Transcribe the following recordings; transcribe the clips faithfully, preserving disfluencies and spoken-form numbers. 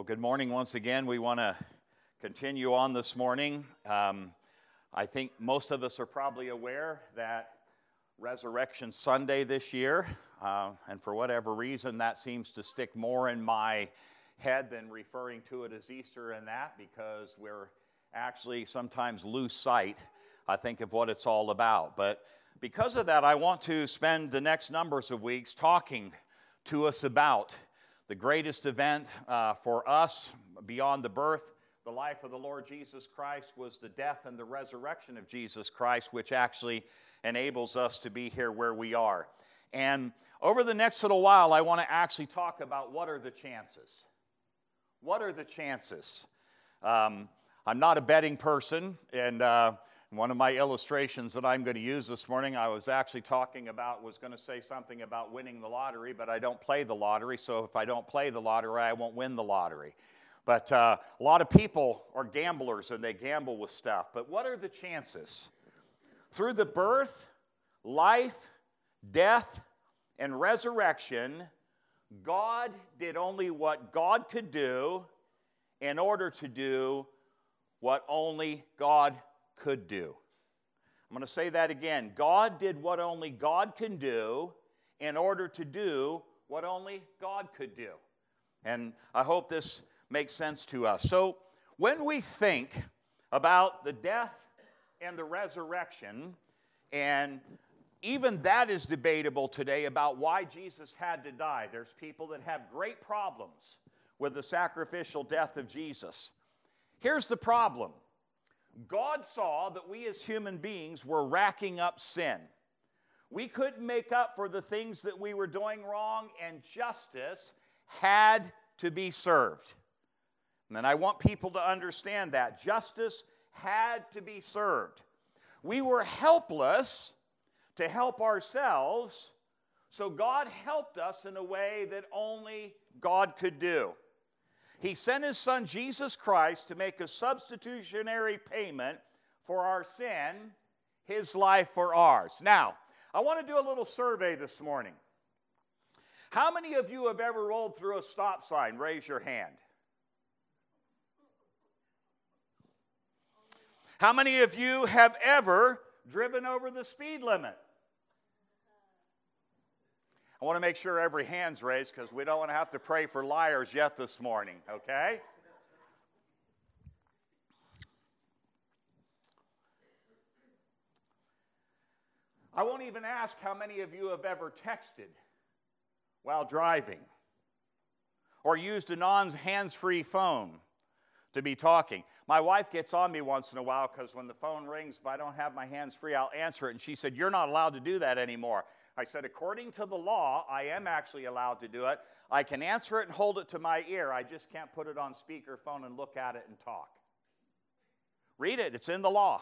Well, good morning once again. We want to continue on this morning. Um, I think most of us are probably aware that Resurrection Sunday this year, uh, and for whatever reason, that seems to stick more in my head than referring to it as Easter and that, because we're actually sometimes lose sight, I think, of what it's all about. But because of that, I want to spend the next numbers of weeks talking to us about the greatest event uh, for us beyond the birth, the life of the Lord Jesus Christ, was the death and the resurrection of Jesus Christ, which actually enables us to be here where we are. And over the next little while, I want to actually talk about what are the chances. What are the chances? Um, I'm not a betting person, and uh, one of my illustrations that I'm going to use this morning, I was actually talking about, was going to say something about winning the lottery, but I don't play the lottery, so if I don't play the lottery, I won't win the lottery. But uh, a lot of people are gamblers, and they gamble with stuff. But what are the chances? Through the birth, life, death, and resurrection, God did only what God could do in order to do what only God could do. I'm going to say that again. God did what only God can do in order to do what only God could do. And I hope this makes sense to us. So when we think about the death and the resurrection, and even that is debatable today about why Jesus had to die. There's people that have great problems with the sacrificial death of Jesus. Here's the problem. God saw that we as human beings were racking up sin. We couldn't make up for the things that we were doing wrong, and justice had to be served. And I want people to understand that. Justice had to be served. We were helpless to help ourselves, so God helped us in a way that only God could do. He sent His Son, Jesus Christ, to make a substitutionary payment for our sin, His life for ours. Now, I want to do a little survey this morning. How many of you have ever rolled through a stop sign? Raise your hand. How many of you have ever driven over the speed limit? I want to make sure every hand's raised because we don't want to have to pray for liars yet this morning, okay? I won't even ask how many of you have ever texted while driving or used a non-hands-free phone to be talking. My wife gets on me once in a while because when the phone rings, if I don't have my hands free, I'll answer it. And she said, "You're not allowed to do that anymore." I said, according to the law, I am actually allowed to do it. I can answer it and hold it to my ear. I just can't put it on speakerphone and look at it and talk. Read it. It's in the law.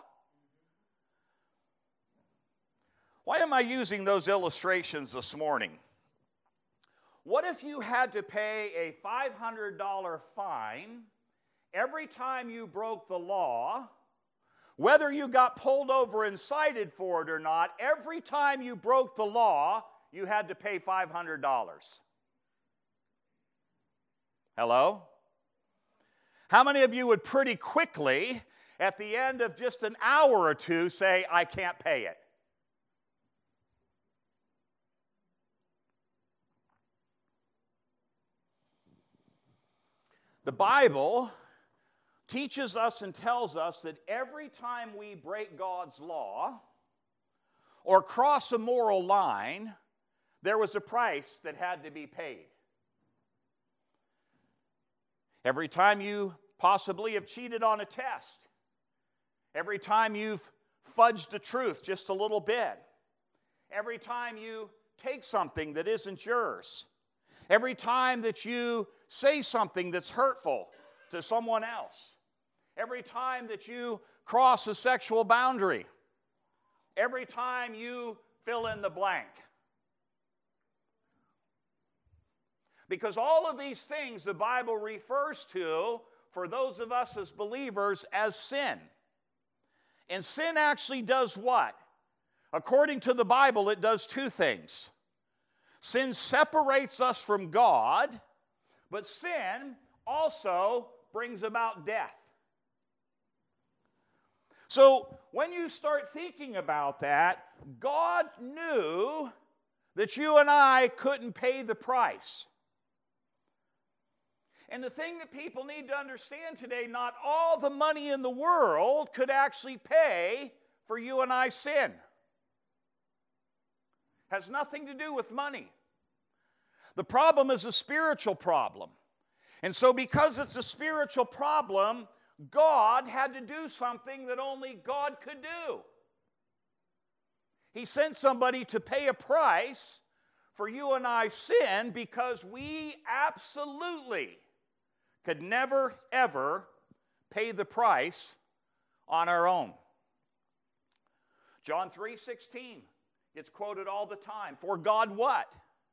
Why am I using those illustrations this morning? What if you had to pay a five hundred dollars fine every time you broke the law, whether you got pulled over and cited for it or not? Every time you broke the law, you had to pay five hundred dollars. Hello? How many of you would pretty quickly, at the end of just an hour or two, say, "I can't pay it"? The Bible teaches us and tells us that every time we break God's law or cross a moral line, there was a price that had to be paid. Every time you possibly have cheated on a test, every time you've fudged the truth just a little bit, every time you take something that isn't yours, every time that you say something that's hurtful to someone else, every time that you cross a sexual boundary, every time you fill in the blank. Because all of these things the Bible refers to, for those of us as believers, as sin. And sin actually does what? According to the Bible, it does two things. Sin separates us from God, but sin also brings about death. So when you start thinking about that, God knew that you and I couldn't pay the price. And the thing that people need to understand today, not all the money in the world could actually pay for you and I's sin. Has nothing to do with money. The problem is a spiritual problem. And so because it's a spiritual problem, God had to do something that only God could do. He sent somebody to pay a price for you and I's sin because we absolutely could never, ever pay the price on our own. John three sixteen gets quoted all the time. For God what?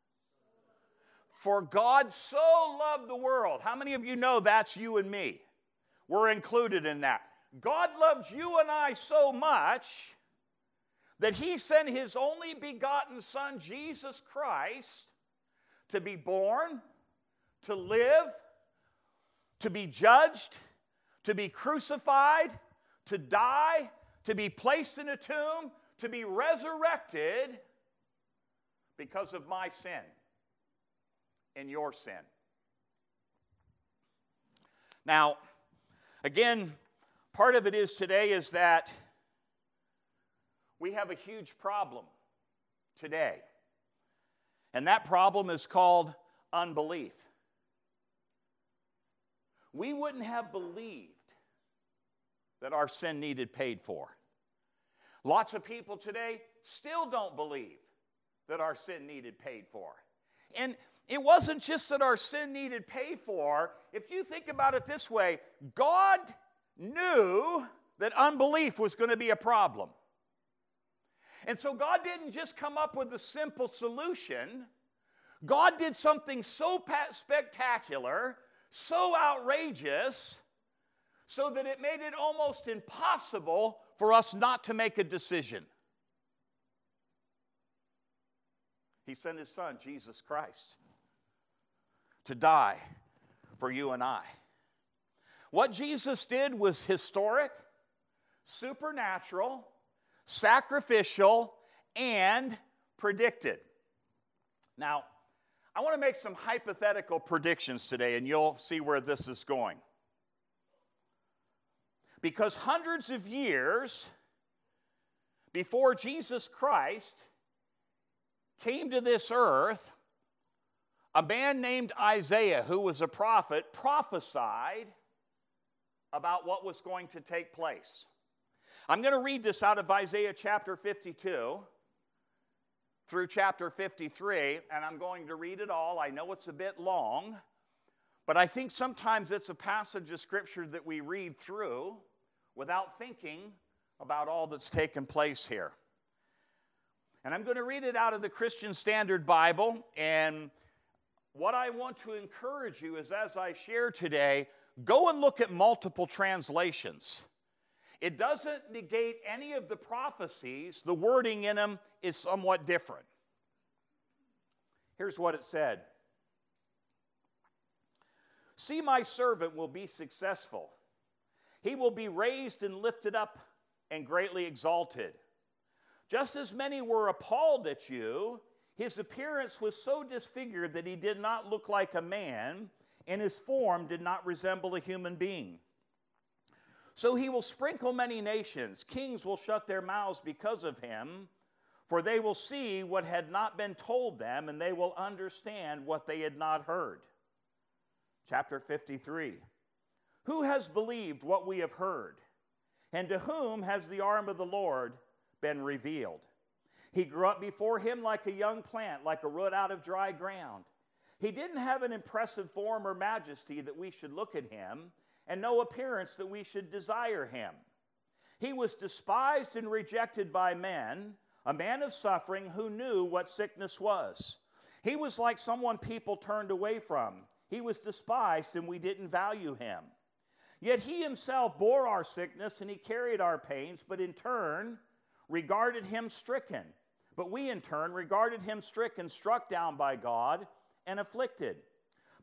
For God so loved the world. How many of you know that's you and me? We're included in that. God loved you and I so much that He sent His only begotten Son, Jesus Christ, to be born, to live, to be judged, to be crucified, to die, to be placed in a tomb, to be resurrected because of my sin and your sin. Now, again, part of it is today is that we have a huge problem today. And that problem is called unbelief. We wouldn't have believed that our sin needed paid for. Lots of people today still don't believe that our sin needed paid for. And it wasn't just that our sin needed paid for. If you think about it this way, God knew that unbelief was going to be a problem. And so God didn't just come up with a simple solution. God did something so spectacular, so outrageous, so that it made it almost impossible for us not to make a decision. He sent His Son, Jesus Christ, to die for you and I. What Jesus did was historic, supernatural, sacrificial, and predicted. Now, I want to make some hypothetical predictions today, and you'll see where this is going. Because hundreds of years before Jesus Christ came to this earth, a man named Isaiah, who was a prophet, prophesied about what was going to take place. I'm going to read this out of Isaiah chapter fifty-two through chapter fifty-three, and I'm going to read it all. I know it's a bit long, but I think sometimes it's a passage of Scripture that we read through without thinking about all that's taken place here. And I'm going to read it out of the Christian Standard Bible, and what I want to encourage you is, as I share today, go and look at multiple translations. It doesn't negate any of the prophecies. The wording in them is somewhat different. Here's what it said. See, my servant will be successful. He will be raised and lifted up and greatly exalted. Just as many were appalled at you, his appearance was so disfigured that he did not look like a man, and his form did not resemble a human being. So he will sprinkle many nations. Kings will shut their mouths because of him, for they will see what had not been told them, and they will understand what they had not heard. Chapter fifty-three. Who has believed what we have heard? And to whom has the arm of the Lord been revealed? He grew up before him like a young plant, like a root out of dry ground. He didn't have an impressive form or majesty that we should look at him, and no appearance that we should desire him. He was despised and rejected by men, a man of suffering who knew what sickness was. He was like someone people turned away from. He was despised, and we didn't value him. Yet he himself bore our sickness, and he carried our pains, but in turn regarded him stricken. But we in turn regarded him stricken, struck down by God, and afflicted.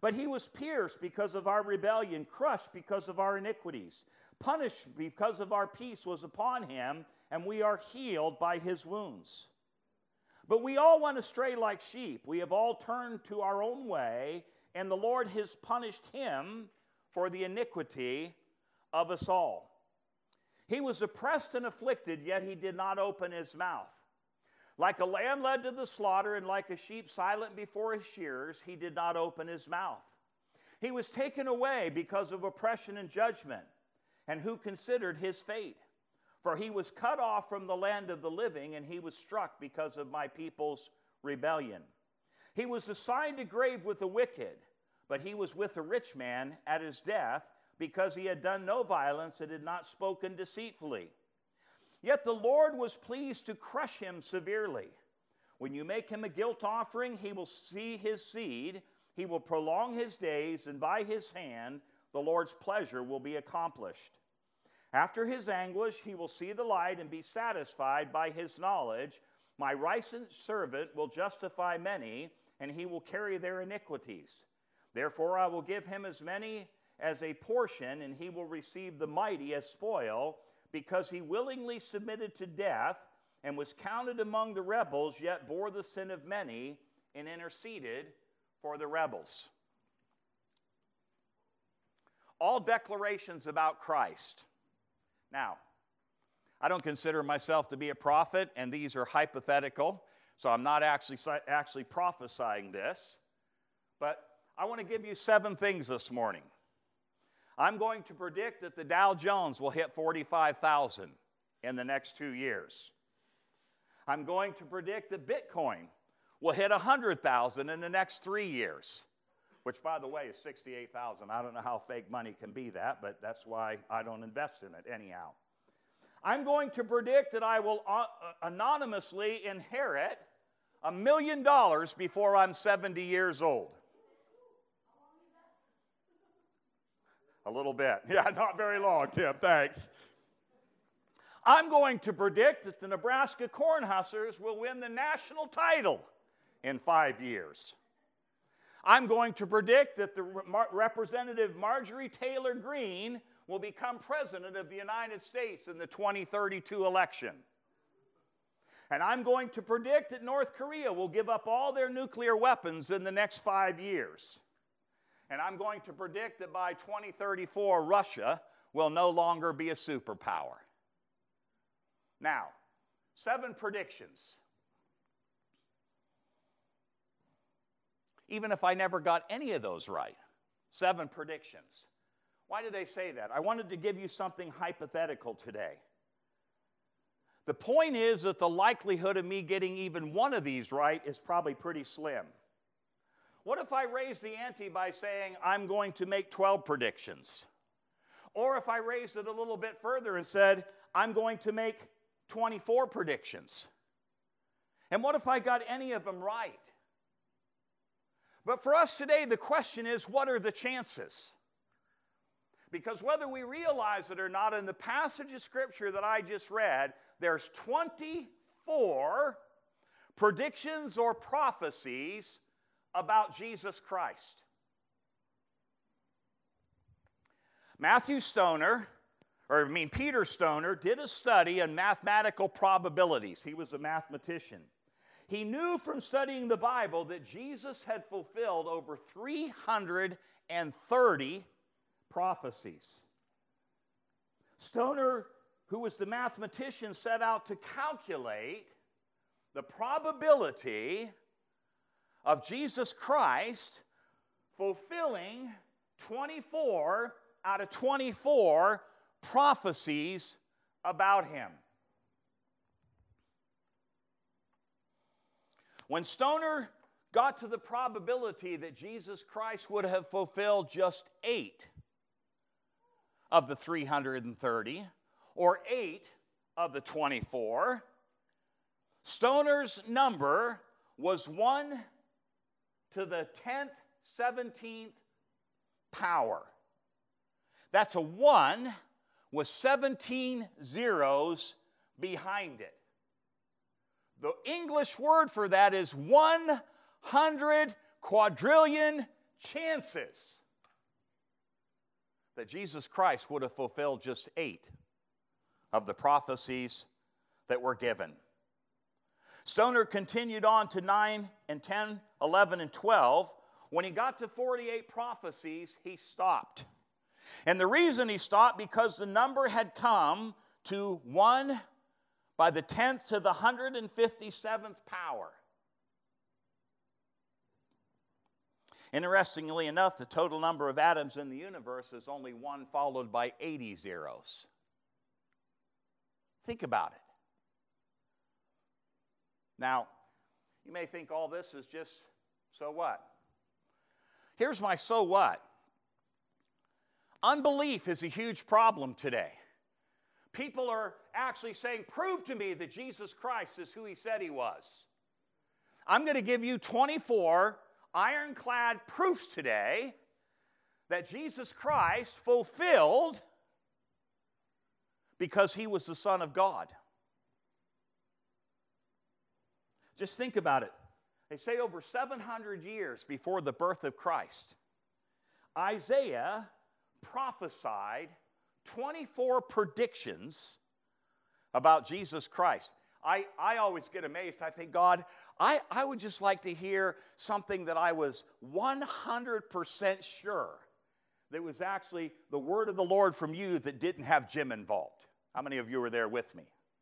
But he was pierced because of our rebellion, crushed because of our iniquities. Punished because of our peace was upon him, and we are healed by his wounds. But we all went astray like sheep. We have all turned to our own way, and the Lord has punished him for the iniquity of us all. He was oppressed and afflicted, yet he did not open his mouth. Like a lamb led to the slaughter, and like a sheep silent before his shearers, he did not open his mouth. He was taken away because of oppression and judgment. And who considered his fate? For he was cut off from the land of the living, and he was struck because of my people's rebellion. He was assigned a grave with the wicked, but he was with a rich man at his death, because he had done no violence and had not spoken deceitfully. Yet the Lord was pleased to crush him severely. When you make him a guilt offering, he will see his seed, he will prolong his days, and by his hand the Lord's pleasure will be accomplished. After his anguish, he will see the light and be satisfied by his knowledge. My righteous servant will justify many, and he will carry their iniquities. Therefore I will give him as many as a portion, and he will receive the mighty as spoil, because he willingly submitted to death and was counted among the rebels, yet bore the sin of many and interceded for the rebels. All declarations about Christ. Now, I don't consider myself to be a prophet, and these are hypothetical, so I'm not actually, actually prophesying this. But I want to give you seven things this morning. I'm going to predict that the Dow Jones will hit forty-five thousand in the next two years. I'm going to predict that Bitcoin will hit one hundred thousand in the next three years. Which, by the way, is sixty-eight thousand. I don't know how fake money can be that, but that's why I don't invest in it anyhow. I'm going to predict that I will uh, anonymously inherit a million dollars before I'm seventy years old. A little bit. Yeah, not very long, Tim. Thanks. I'm going to predict that the Nebraska Cornhuskers will win the national title in five years. I'm going to predict that the Representative Marjorie Taylor Greene will become President of the United States in the twenty thirty-two election. And I'm going to predict that North Korea will give up all their nuclear weapons in the next five years. And I'm going to predict that by twenty thirty-four, Russia will no longer be a superpower. Now, seven predictions. Even if I never got any of those right, seven predictions. Why did they say that? I wanted to give you something hypothetical today. The point is that the likelihood of me getting even one of these right is probably pretty slim. What if I raised the ante by saying I'm going to make twelve predictions? Or if I raised it a little bit further and said I'm going to make twenty-four predictions? And what if I got any of them right? But for us today, the question is, what are the chances? Because whether we realize it or not, in the passage of Scripture that I just read, there's twenty-four predictions or prophecies about Jesus Christ. Matthew Stoner, or I mean Peter Stoner, did a study on mathematical probabilities. He was a mathematician. He knew from studying the Bible that Jesus had fulfilled over three hundred thirty prophecies. Stoner, who was the mathematician, set out to calculate the probability of Jesus Christ fulfilling twenty-four out of twenty-four prophecies about him. When Stoner got to the probability that Jesus Christ would have fulfilled just eight of the three hundred thirty, or eight of the twenty-four, Stoner's number was one to the tenth, seventeenth power. That's a one with seventeen zeros behind it. The English word for that is one hundred quadrillion chances that Jesus Christ would have fulfilled just eight of the prophecies that were given. Stoner continued on to nine and ten, eleven and twelve. When he got to forty-eight prophecies, he stopped. And the reason he stopped, because the number had come to one by the tenth to the one hundred fifty-seventh power. Interestingly enough, the total number of atoms in the universe is only one followed by eighty zeros. Think about it. Now, you may think all this is just, so what? Here's my so what. Unbelief is a huge problem today. People are actually saying, prove to me that Jesus Christ is who he said he was. I'm going to give you twenty-four ironclad proofs today that Jesus Christ fulfilled because he was the Son of God. Just think about it. They say over seven hundred years before the birth of Christ, Isaiah prophesied twenty-four predictions about Jesus Christ. I, I always get amazed. I think, God, I, I would just like to hear something that I was one hundred percent sure that was actually the word of the Lord from you that didn't have Jim involved. How many of you were there with me?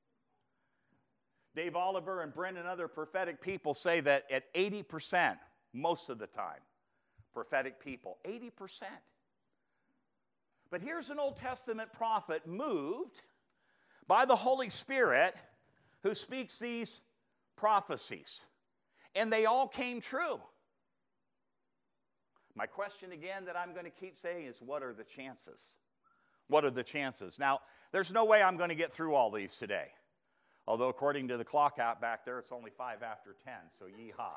Dave Oliver and Brendan and other prophetic people say that at eighty percent, most of the time, prophetic people, eighty percent. But here's an Old Testament prophet moved by the Holy Spirit who speaks these prophecies. And they all came true. My question again that I'm going to keep saying is, what are the chances? What are the chances? Now, there's no way I'm going to get through all these today. Although according to the clock out back there, it's only five after ten, so yee-haw.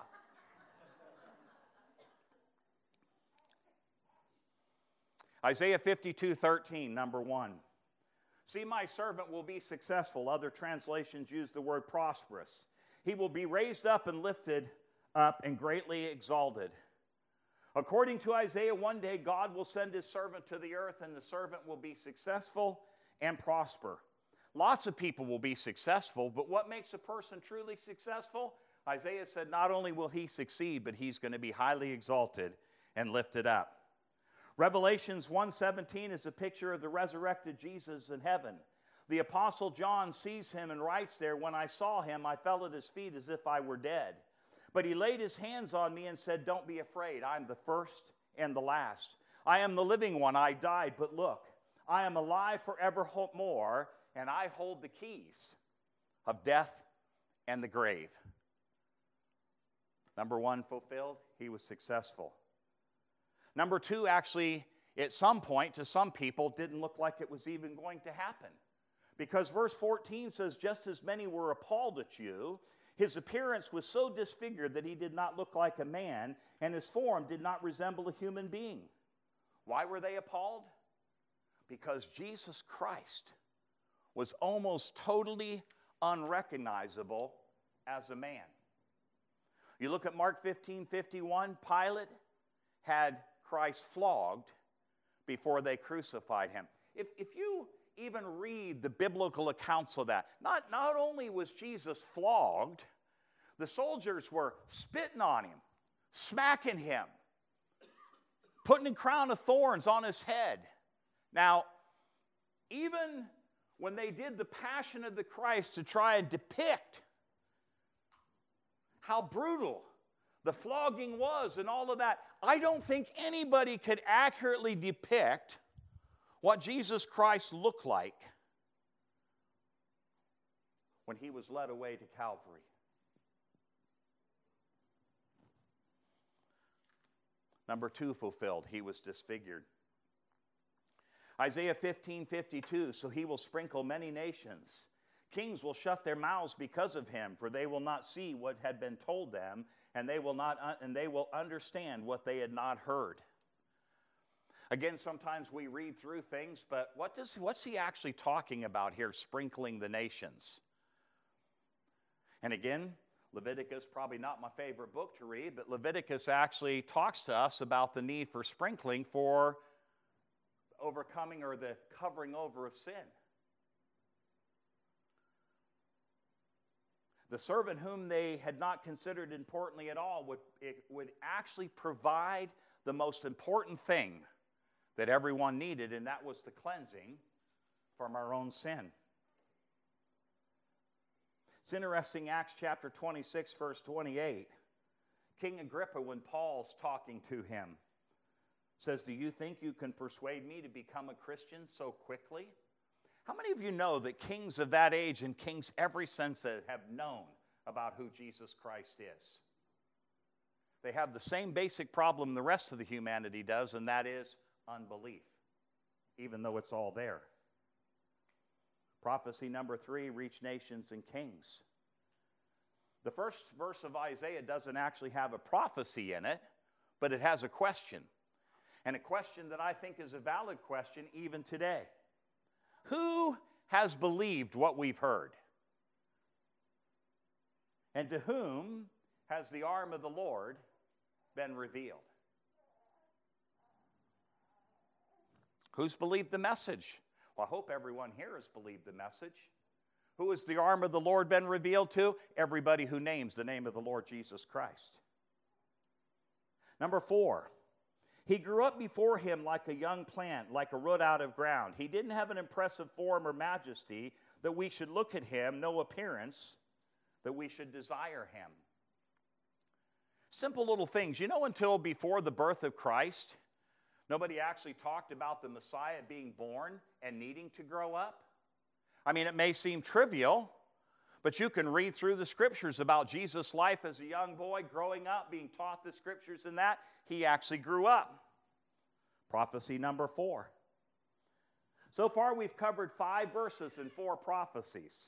Isaiah fifty-two thirteen, number one. See, my servant will be successful. Other translations use the word prosperous. He will be raised up and lifted up and greatly exalted. According to Isaiah, one day God will send his servant to the earth, and the servant will be successful and prosper. Lots of people will be successful, but what makes a person truly successful? Isaiah said not only will he succeed, but he's going to be highly exalted and lifted up. Revelations one seventeen is a picture of the resurrected Jesus in heaven. The Apostle John sees him and writes there, when I saw him, I fell at his feet as if I were dead. But he laid his hands on me and said, don't be afraid. I am the first and the last. I am the living one. I died, but look, I am alive forevermore, and I hold the keys of death and the grave. Number one, fulfilled. He was successful. Number two, actually, at some point, to some people, didn't look like it was even going to happen. Because verse fourteen says, just as many were appalled at you, his appearance was so disfigured that he did not look like a man, and his form did not resemble a human being. Why were they appalled? Because Jesus Christ was almost totally unrecognizable as a man. You look at Mark fifteen fifty-one, Pilate had Christ flogged before they crucified him. If, if you even read the biblical accounts of that, not, not only was Jesus flogged, the soldiers were spitting on him, smacking him, putting a crown of thorns on his head. Now, even when they did the Passion of the Christ to try and depict how brutal the flogging was and all of that, I don't think anybody could accurately depict what Jesus Christ looked like when he was led away to Calvary. Number two, fulfilled. He was disfigured. Isaiah fifteen fifty-two, so he will sprinkle many nations. Kings will shut their mouths because of him, for they will not see what had been told them, and they will not un- and they will understand what they had not heard. Again, sometimes we read through things, but what does what's he actually talking about here, sprinkling the nations? And again, Leviticus, probably not my favorite book to read, but Leviticus actually talks to us about the need for sprinkling for overcoming or the covering over of sin. The servant whom they had not considered importantly at all would, it would actually provide the most important thing that everyone needed, and that was the cleansing from our own sin. It's interesting, Acts chapter twenty-six, verse twenty-eight. King Agrippa, when Paul's talking to him, says, "Do you think you can persuade me to become a Christian so quickly?" How many of you know that kings of that age and kings every since then have known about who Jesus Christ is? They have the same basic problem the rest of the humanity does, and that is unbelief, even though it's all there. Prophecy number three, reach nations and kings. The first verse of Isaiah doesn't actually have a prophecy in it, but it has a question. And a question that I think is a valid question even today. Who has believed what we've heard? And to whom has the arm of the Lord been revealed? Who's believed the message? Well, I hope everyone here has believed the message. Who has the arm of the Lord been revealed to? Everybody who names the name of the Lord Jesus Christ. Number four, he grew up before him like a young plant, like a root out of ground. He didn't have an impressive form or majesty that we should look at him, no appearance that we should desire him. Simple little things. You know, until before the birth of Christ, nobody actually talked about the Messiah being born and needing to grow up. I mean, it may seem trivial, but you can read through the scriptures about Jesus' life as a young boy, growing up, being taught the scriptures and that. He actually grew up. Prophecy number four. So far, we've covered five verses and four prophecies.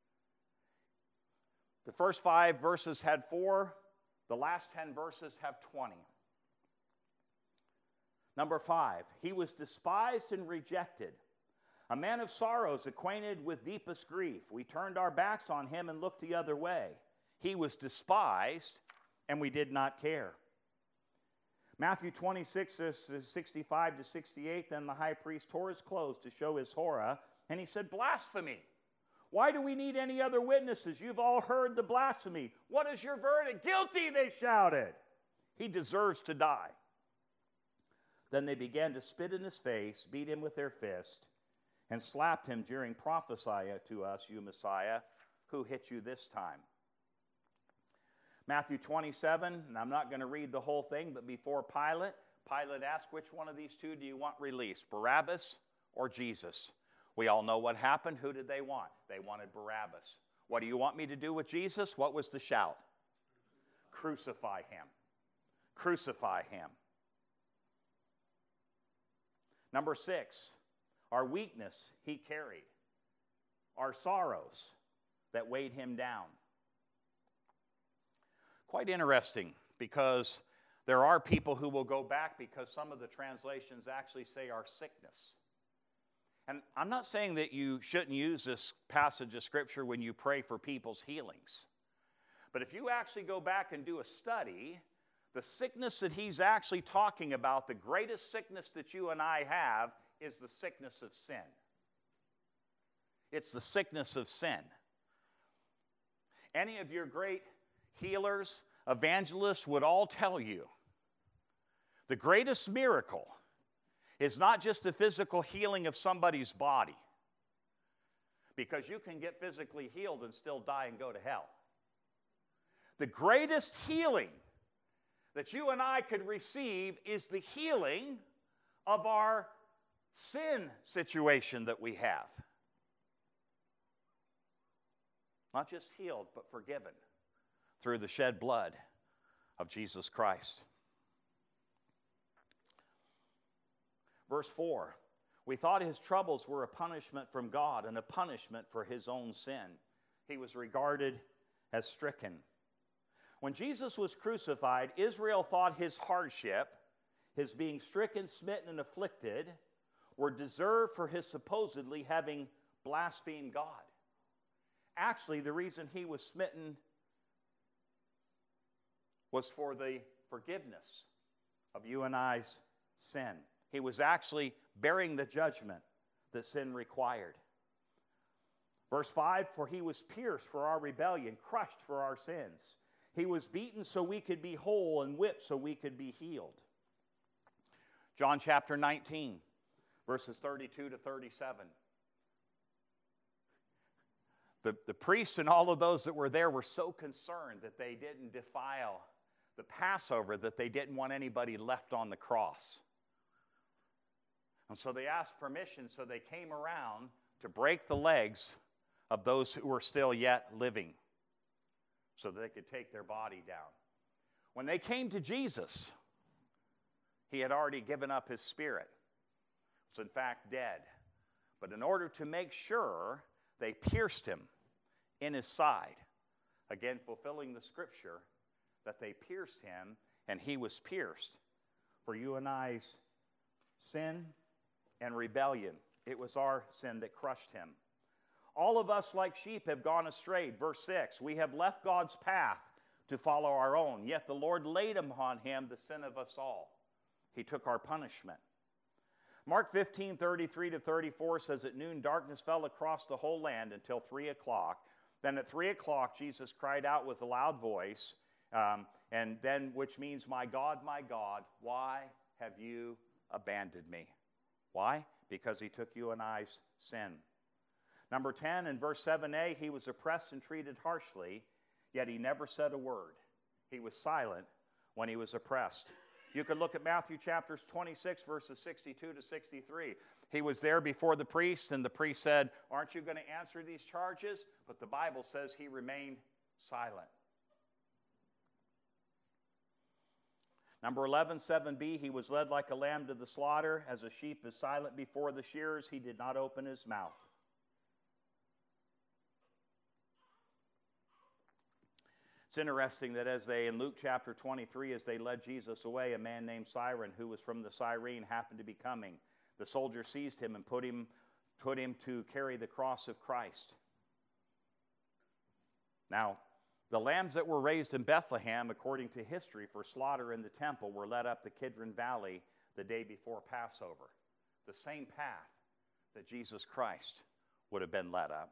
The first five verses had four. The last ten verses have twenty. Number five, he was despised and rejected, a man of sorrows, acquainted with deepest grief. We turned our backs on him and looked the other way. He was despised, and we did not care. Matthew twenty-six, sixty-five to sixty-eight, then the high priest tore his clothes to show his horror, and he said, "Blasphemy! Why do we need any other witnesses? You've all heard the blasphemy. What is your verdict?" "Guilty," they shouted. "He deserves to die." Then they began to spit in his face, beat him with their fist, and slapped him, jeering, "Prophesy to us, you Messiah, who hit you this time?" Matthew twenty-seven, and I'm not going to read the whole thing, but before Pilate, Pilate asked, "Which one of these two do you want released, Barabbas or Jesus?" We all know what happened. Who did they want? They wanted Barabbas. What do you want me to do with Jesus? What was the shout? Crucify him. Crucify him. Number six, our weakness he carried. Our sorrows that weighed him down. Quite interesting, because there are people who will go back because some of the translations actually say our sickness. And I'm not saying that you shouldn't use this passage of Scripture when you pray for people's healings. But if you actually go back and do a study, the sickness that he's actually talking about, the greatest sickness that you and I have, is the sickness of sin. It's the sickness of sin. Any of your great healers, evangelists would all tell you the greatest miracle is not just the physical healing of somebody's body, because you can get physically healed and still die and go to hell. The greatest healing that you and I could receive is the healing of our sin situation that we have. Not just healed, but forgiven through the shed blood of Jesus Christ. Verse four, we thought his troubles were a punishment from God and a punishment for his own sin. He was regarded as stricken. When Jesus was crucified, Israel thought his hardship, his being stricken, smitten, and afflicted, were deserved for his supposedly having blasphemed God. Actually, the reason he was smitten was for the forgiveness of you and I's sin. He was actually bearing the judgment that sin required. Verse five, for he was pierced for our rebellion, crushed for our sins. He was beaten so we could be whole and whipped so we could be healed. John chapter nineteen, verses thirty-two to thirty-seven. The, the priests and all of those that were there were so concerned that they didn't defile the Passover that they didn't want anybody left on the cross. And so they asked permission, so they came around to break the legs of those who were still yet living so that they could take their body down. When they came to Jesus, he had already given up his spirit. He was in fact dead. But in order to make sure, they pierced him in his side, again fulfilling the scripture that they pierced him and he was pierced for you and I's sin and rebellion. It was our sin that crushed him. All of us like sheep have gone astray. Verse six, we have left God's path to follow our own, yet the Lord laid upon him the sin of us all. He took our punishment. Mark fifteen, thirty-three to thirty-four says, at noon darkness fell across the whole land until three o'clock. Then at three o'clock Jesus cried out with a loud voice, um, and then which means, my God, my God, why have you abandoned me? Why? Because he took you and I's sin. Number ten, in verse seven a, he was oppressed and treated harshly, yet he never said a word. He was silent when he was oppressed. You could look at Matthew chapters twenty-six, verses sixty-two to sixty-three. He was there before the priest, and the priest said, aren't you going to answer these charges? But the Bible says he remained silent. Number eleven, seven b, he was led like a lamb to the slaughter. As a sheep is silent before the shearers, he did not open his mouth. It's interesting that as they, in Luke chapter twenty-three, as they led Jesus away, a man named Cyrene, who was from the Cyrene, happened to be coming. The soldier seized him and put him, put him to carry the cross of Christ. Now, the lambs that were raised in Bethlehem, according to history, for slaughter in the temple, were led up the Kidron Valley the day before Passover. The same path that Jesus Christ would have been led up.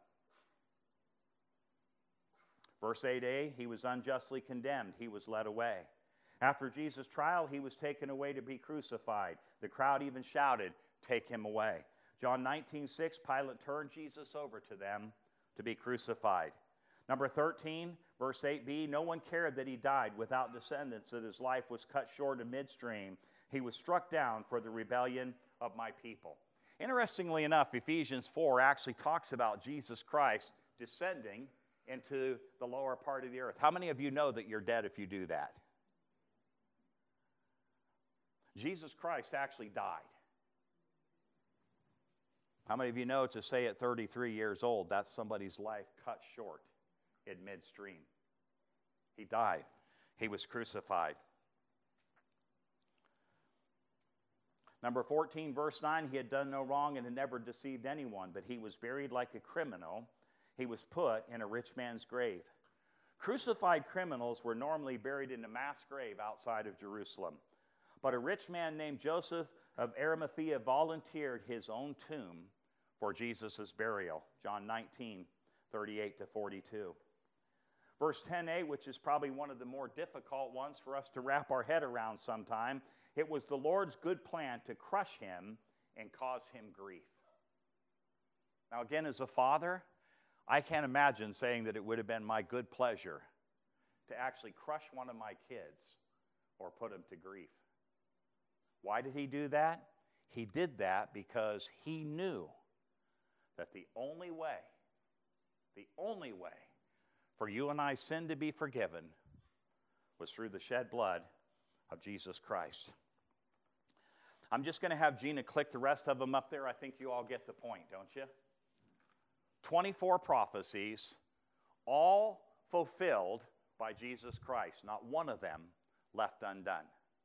Verse eight a, he was unjustly condemned. He was led away. After Jesus' trial, he was taken away to be crucified. The crowd even shouted, take him away. John nineteen six, Pilate turned Jesus over to them to be crucified. Number thirteen, verse eight b, no one cared that he died without descendants, that his life was cut short in midstream. He was struck down for the rebellion of my people. Interestingly enough, Ephesians four actually talks about Jesus Christ descending into the lower part of the earth. How many of you know that you're dead if you do that? Jesus Christ actually died. How many of you know to say at thirty-three years old, that's somebody's life cut short in midstream? He died. He was crucified. Number fourteen, verse nine, he had done no wrong and had never deceived anyone, but he was buried like a criminal. He was put in a rich man's grave. Crucified criminals were normally buried in a mass grave outside of Jerusalem. But a rich man named Joseph of Arimathea volunteered his own tomb for Jesus' burial. John nineteen, thirty-eight to forty-two. Verse ten a, which is probably one of the more difficult ones for us to wrap our head around sometime. It was the Lord's good plan to crush him and cause him grief. Now again, as a father, I can't imagine saying that it would have been my good pleasure to actually crush one of my kids or put him to grief. Why did he do that? He did that because he knew that the only way, the only way for you and I's sin to be forgiven was through the shed blood of Jesus Christ. I'm just going to have Gina click the rest of them up there. I think you all get the point, don't you? twenty-four prophecies, all fulfilled by Jesus Christ. Not one of them left undone.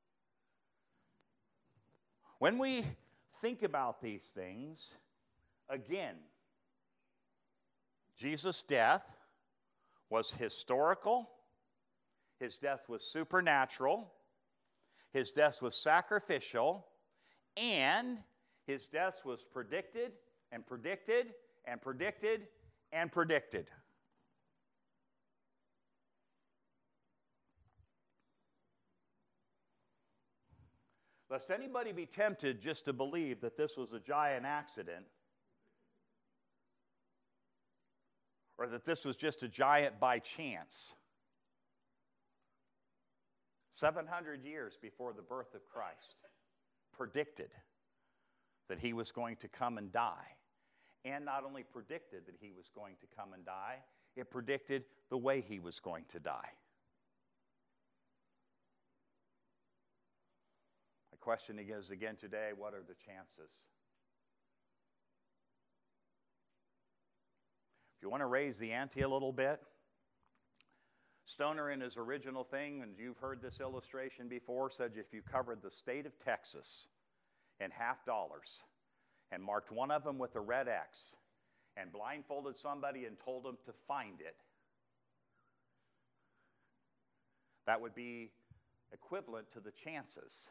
When we think about these things, again, Jesus' death was historical, His death was supernatural. His death was sacrificial. And his death was predicted and predicted and predicted and predicted. Lest anybody be tempted just to believe that this was a giant accident, or that this was just a giant by chance. seven hundred years before the birth of Christ, predicted that he was going to come and die. And not only predicted that he was going to come and die, it predicted the way he was going to die. My question is again today, what are the chances? If you want to raise the ante a little bit, Stoner in his original thing, and you've heard this illustration before, said if you covered the state of Texas in half dollars and marked one of them with a red X and blindfolded somebody and told them to find it, that would be equivalent to the chances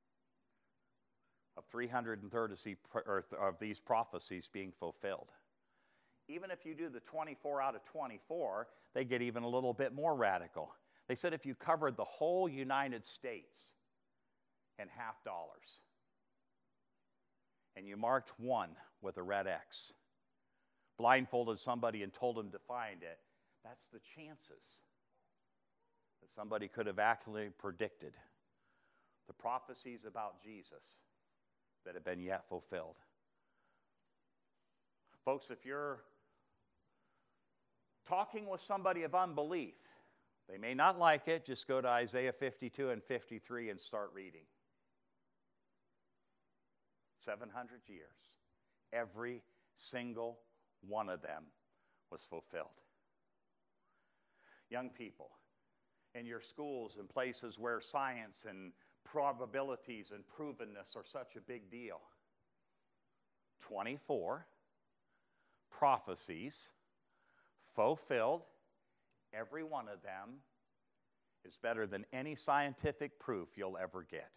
of three hundred thirty of these prophecies being fulfilled. Even if you do the twenty-four out of twenty-four, they get even a little bit more radical. They said if you covered the whole United States in half dollars and you marked one with a red X, blindfolded somebody and told them to find it, that's the chances that somebody could have accurately predicted the prophecies about Jesus that have been yet fulfilled. Folks, if you're talking with somebody of unbelief, they may not like it, just go to Isaiah fifty-two and fifty-three and start reading. seven hundred years. Every single one of them was fulfilled. Young people, in your schools and places where science and probabilities and provenness are such a big deal, twenty-four prophecies fulfilled. Every one of them is better than any scientific proof you'll ever get.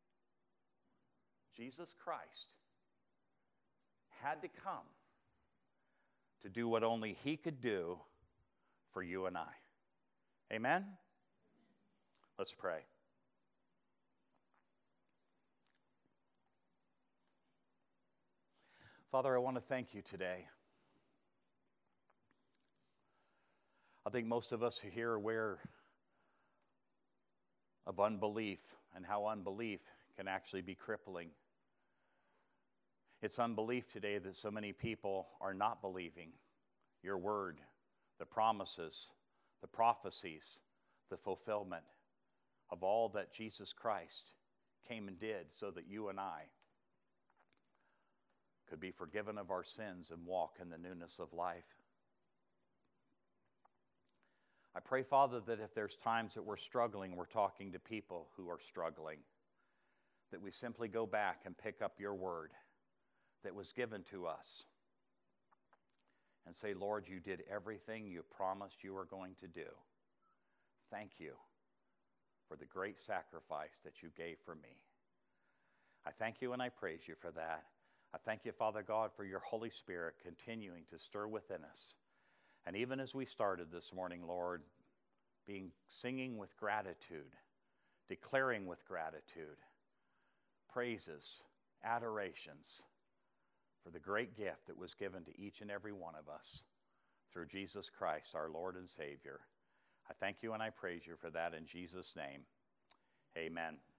Jesus Christ had to come to do what only he could do for you and I. Amen? Let's pray. Father, I want to thank you today. I think most of us here are aware of unbelief and how unbelief can actually be crippling. It's unbelief today that so many people are not believing your word, the promises, the prophecies, the fulfillment of all that Jesus Christ came and did so that you and I could be forgiven of our sins and walk in the newness of life. I pray, Father, that if there's times that we're struggling, we're talking to people who are struggling, that we simply go back and pick up your word that was given to us and say, Lord, you did everything you promised you were going to do. Thank you for the great sacrifice that you gave for me. I thank you and I praise you for that. I thank you, Father God, for your Holy Spirit continuing to stir within us. And even as we started this morning, Lord, being singing with gratitude, declaring with gratitude, praises, adorations for the great gift that was given to each and every one of us through Jesus Christ, our Lord and Savior. I thank you and I praise you for that in Jesus' name. Amen.